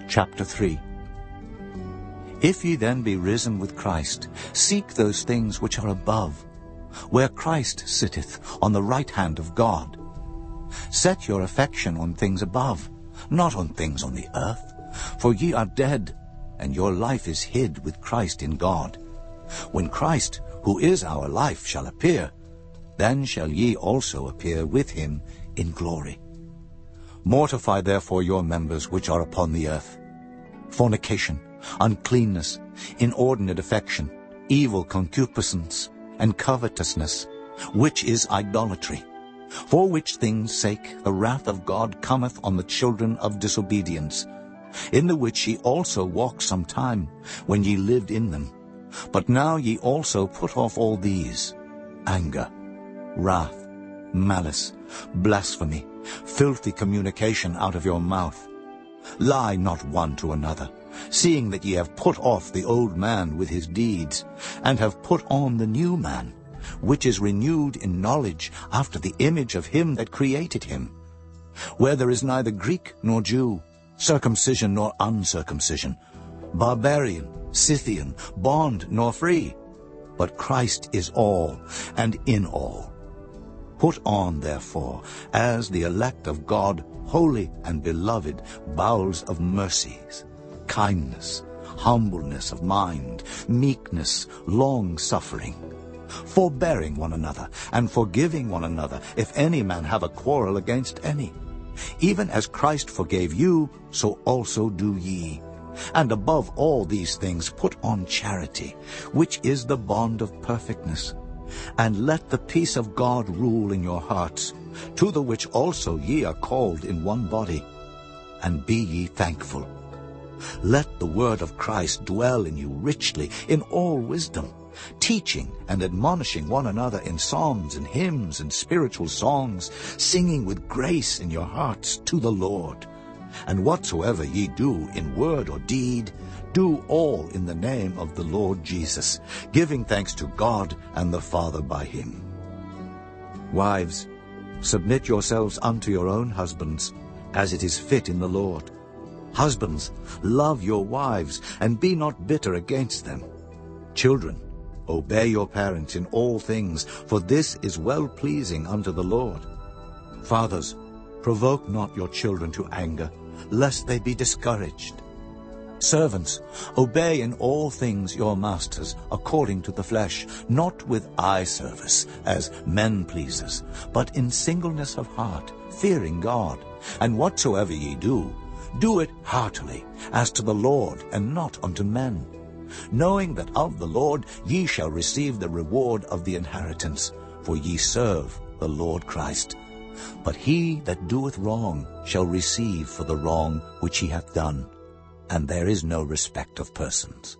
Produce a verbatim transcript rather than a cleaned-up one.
Chapter three. If ye then be risen with Christ, seek those things which are above, where Christ sitteth on the right hand of God. Set your affection on things above, not on things on the earth. For ye are dead, and your life is hid with Christ in God. When Christ, who is our life, shall appear, then shall ye also appear with him in glory. Mortify therefore your members which are upon the earth: fornication, uncleanness, inordinate affection, evil concupiscence, and covetousness, which is idolatry. For which things' sake the wrath of God cometh on the children of disobedience, in the which ye also walked some time, when ye lived in them. But now ye also put off all these: anger, wrath, malice, blasphemy, filthy communication out of your mouth. Lie not one to another, seeing that ye have put off the old man with his deeds, and have put on the new man, which is renewed in knowledge after the image of him that created him, where there is neither Greek nor Jew, circumcision nor uncircumcision, barbarian, Scythian, bond nor free, but Christ is all, and in all. Put on, therefore, as the elect of God, holy and beloved, bowels of mercies, kindness, humbleness of mind, meekness, long-suffering, forbearing one another, and forgiving one another, if any man have a quarrel against any. Even as Christ forgave you, so also do ye. And above all these things put on charity, which is the bond of perfectness. And let the peace of God rule in your hearts, to the which also ye are called in one body. And be ye thankful. Let the word of Christ dwell in you richly in all wisdom, teaching and admonishing one another in psalms and hymns and spiritual songs, singing with grace in your hearts to the Lord. And whatsoever ye do in word or deed, do all in the name of the Lord Jesus, giving thanks to God and the Father by him. Wives, submit yourselves unto your own husbands, as it is fit in the Lord. Husbands, love your wives, and be not bitter against them. Children, obey your parents in all things, for this is well-pleasing unto the Lord. Fathers, provoke not your children to anger, lest they be discouraged. Servants, obey in all things your masters, according to the flesh, not with eye service, as men-pleasers, but in singleness of heart, fearing God. And whatsoever ye do, do it heartily, as to the Lord, and not unto men, knowing that of the Lord ye shall receive the reward of the inheritance, for ye serve the Lord Christ. But he that doeth wrong shall receive for the wrong which he hath done, and there is no respect of persons.